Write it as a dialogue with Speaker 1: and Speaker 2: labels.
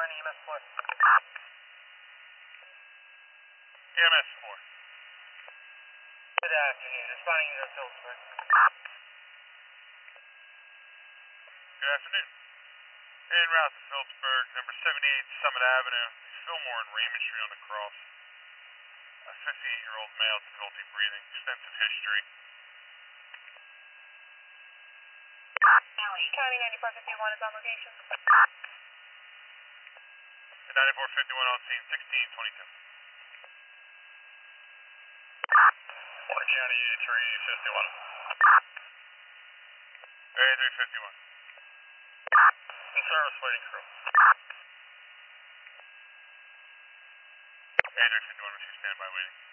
Speaker 1: Responding EMS 4.
Speaker 2: EMS 4.
Speaker 1: Good afternoon. Responding to Phillipsburg.
Speaker 2: Good afternoon. En route to Phillipsburg, number 78 Summit Avenue, Fillmore and Raymond Street on the cross. A 58-year-old male, difficulty breathing, extensive history.
Speaker 1: County 9451 is on location.
Speaker 2: 9451 on scene, 1622.
Speaker 1: Orange County 8351.
Speaker 2: 8351.
Speaker 1: In service, waiting crew.
Speaker 2: 8351, we see standby waiting.